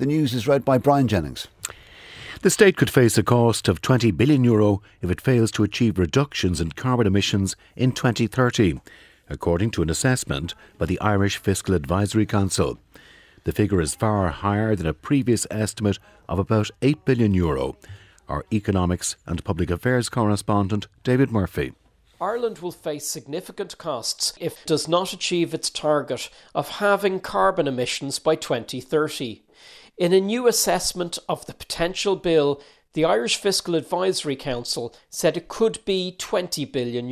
The news is read by Brian Jennings. The state could face a cost of €20 billion if it fails to achieve reductions in carbon emissions in 2030, according to an assessment by the Irish Fiscal Advisory Council. The figure is far higher than a previous estimate of about €8 billion. Our economics and public affairs correspondent David Murphy. Ireland will face significant costs if it does not achieve its target of halving carbon emissions by 2030. In a new assessment of the potential bill, the Irish Fiscal Advisory Council said it could be €20 billion.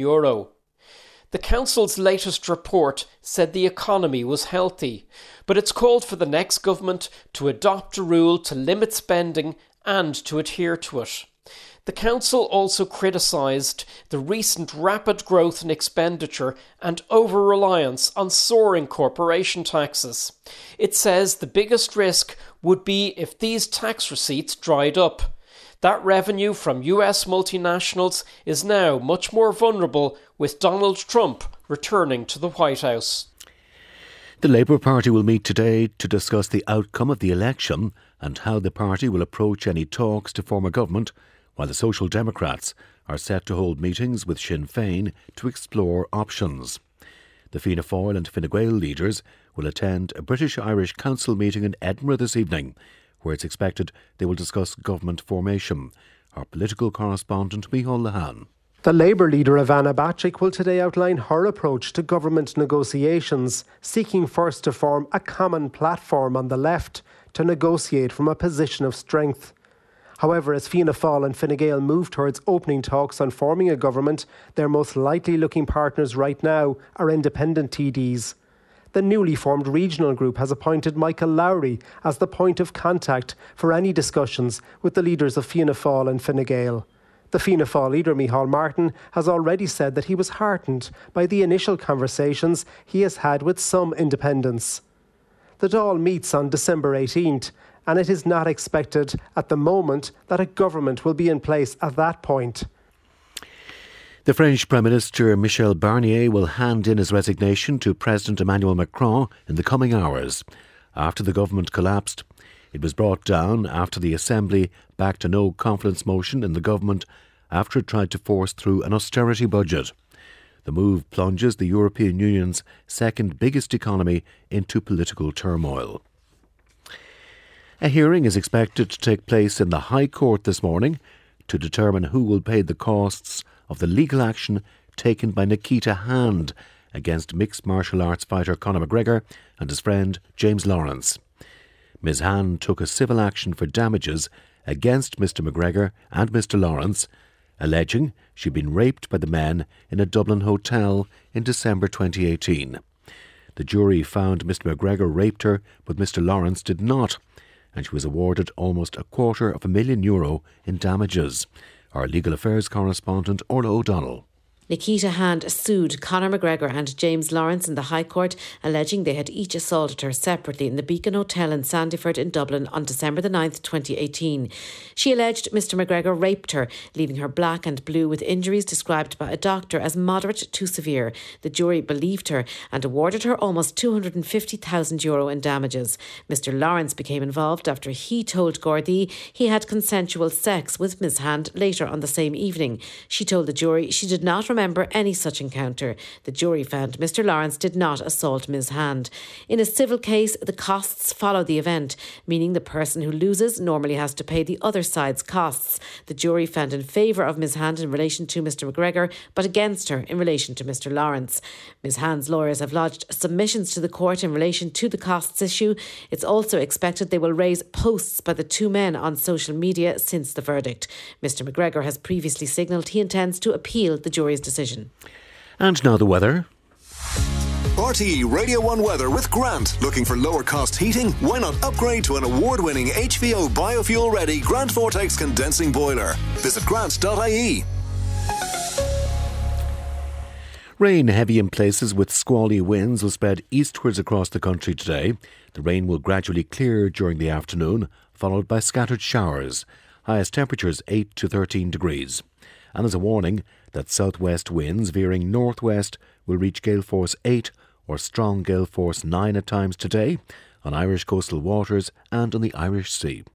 The Council's latest report said the economy was healthy, but it's called for the next government to adopt a rule to limit spending and to adhere to it. The Council also criticised the recent rapid growth in expenditure and over-reliance on soaring corporation taxes. It says the biggest risk would be if these tax receipts dried up. That revenue from US multinationals is now much more vulnerable with Donald Trump returning to the White House. The Labour Party will meet today to discuss the outcome of the election and how the party will approach any talks to form a government, while the Social Democrats are set to hold meetings with Sinn Féin to explore options. The Fianna Fáil and Fine Gael leaders will attend a British-Irish Council meeting in Edinburgh this evening, where it's expected they will discuss government formation. Our political correspondent Micheál Lehane. The Labour leader Ivana Bacik will today outline her approach to government negotiations, seeking first to form a common platform on the left to negotiate from a position of strength. However, as Fianna Fáil and Fine Gael move towards opening talks on forming a government, their most likely looking partners right now are independent TDs. The newly formed regional group has appointed Michael Lowry as the point of contact for any discussions with the leaders of Fianna Fáil and Fine Gael. The Fianna Fáil leader Micheál Martin has already said that he was heartened by the initial conversations he has had with some independents. The Dáil meets on December 18th, and it is not expected at the moment that a government will be in place at that point. The French Prime Minister Michel Barnier will hand in his resignation to President Emmanuel Macron in the coming hours after the government collapsed. It was brought down after the Assembly backed a no-confidence motion in the government after it tried to force through an austerity budget. The move plunges the European Union's second biggest economy into political turmoil. A hearing is expected to take place in the High Court this morning to determine who will pay the costs of the legal action taken by Nikita Hand against mixed martial arts fighter Conor McGregor and his friend James Lawrence. Ms Hand took a civil action for damages against Mr McGregor and Mr Lawrence, alleging she'd been raped by the men in a Dublin hotel in December 2018. The jury found Mr McGregor raped her, but Mr Lawrence did not, and she was awarded almost €250,000 in damages. Our legal affairs correspondent Orla O'Donnell. Nikita Hand sued Conor McGregor and James Lawrence in the High Court, alleging they had each assaulted her separately in the Beacon Hotel in Sandyford in Dublin on December the 9th, 2018. She alleged Mr McGregor raped her, leaving her black and blue with injuries described by a doctor as moderate to severe. The jury believed her and awarded her almost €250,000 in damages. Mr Lawrence became involved after he told Gardaí he had consensual sex with Ms Hand later on the same evening. She told the jury she did not remember any such encounter. The jury found Mr Lawrence did not assault Ms Hand. In a civil case, the costs follow the event, meaning the person who loses normally has to pay the other side's costs. The jury found in favour of Ms Hand in relation to Mr McGregor, but against her in relation to Mr Lawrence. Ms Hand's lawyers have lodged submissions to the court in relation to the costs issue. It's also expected they will raise posts by the two men on social media since the verdict. Mr McGregor has previously signalled he intends to appeal the jury's decision. And now the weather. RTE Radio 1 weather with Grant. Looking for lower cost heating? Why not upgrade to an award-winning HVO biofuel ready Grant Vortex condensing boiler? Visit grant.ie. Rain heavy in places with squally winds will spread eastwards across the country today. The rain will gradually clear during the afternoon, followed by scattered showers. Highest temperatures 8 to 13 degrees. And there's a warning that southwest winds veering northwest will reach gale force 8 or strong gale force 9 at times today. on Irish coastal waters and on the Irish Sea.